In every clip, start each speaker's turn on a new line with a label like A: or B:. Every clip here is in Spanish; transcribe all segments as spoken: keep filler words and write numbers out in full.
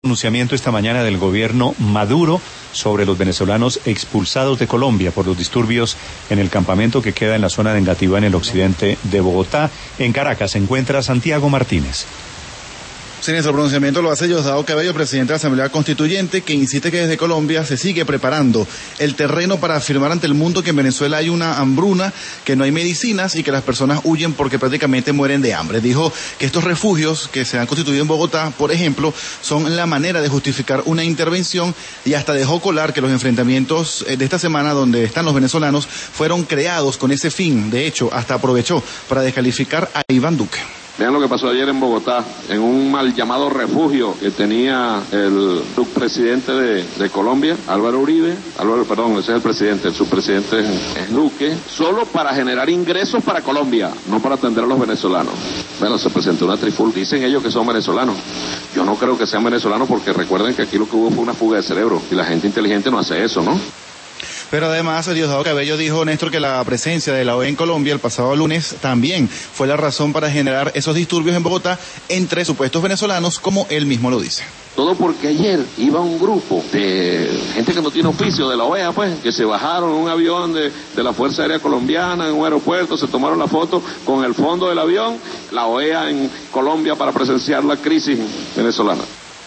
A: Pronunciamiento esta mañana del gobierno Maduro sobre los venezolanos expulsados de Colombia por los disturbios en el campamento que queda en la zona de Engativá, en el occidente de Bogotá. En Caracas se encuentra Santiago Martínez.
B: Sí, nuestro pronunciamiento lo hace Diosdado Cabello, presidente de la Asamblea Constituyente, que insiste que desde Colombia se sigue preparando el terreno para afirmar ante el mundo que en Venezuela hay una hambruna, que no hay medicinas y que las personas huyen porque prácticamente mueren de hambre. Dijo que estos refugios que se han constituido en Bogotá, por ejemplo, son la manera de justificar una intervención, y hasta dejó colar que los enfrentamientos de esta semana donde están los venezolanos fueron creados con ese fin. De hecho, hasta aprovechó para descalificar a Iván Duque.
C: Vean lo que pasó ayer en Bogotá, en un mal llamado refugio que tenía el subpresidente de, de Colombia, Álvaro Uribe, Álvaro, perdón, ese es el presidente, el subpresidente es Duque, solo para generar ingresos para Colombia, no para atender a los venezolanos. Bueno, se presentó una trifulca, dicen ellos que son venezolanos. Yo no creo que sean venezolanos porque recuerden que aquí lo que hubo fue una fuga de cerebro, y la gente inteligente no hace eso, ¿no?
B: Pero además, Diosdado Cabello dijo, Néstor, que la presencia de la O E A en Colombia el pasado lunes también fue la razón para generar esos disturbios en Bogotá entre supuestos venezolanos, como él mismo lo dice.
C: Todo porque ayer iba un grupo de gente que no tiene oficio de la O E A, pues, que se bajaron en un avión de, de la Fuerza Aérea Colombiana en un aeropuerto, se tomaron la foto con el fondo del avión, la O E A en Colombia para presenciar la crisis venezolana.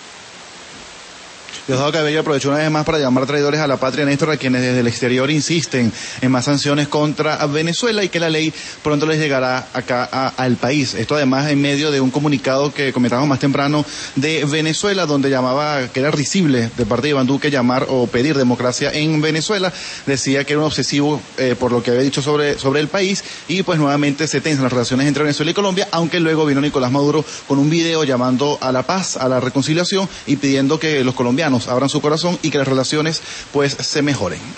B: Diosdado Cabello aprovechó una vez más para llamar traidores a la patria, Néstor, a quienes desde el exterior insisten en más sanciones contra Venezuela y que la ley pronto les llegará acá a, al país. Esto además en medio de un comunicado que comentábamos más temprano de Venezuela, donde llamaba que era risible de parte de Iván Duque llamar o pedir democracia en Venezuela. Decía que era un obsesivo eh, por lo que había dicho sobre, sobre el país, y pues nuevamente se tensan las relaciones entre Venezuela y Colombia, aunque luego vino Nicolás Maduro con un video llamando a la paz, a la reconciliación y pidiendo que los colombianos abran su corazón y que las relaciones pues se mejoren.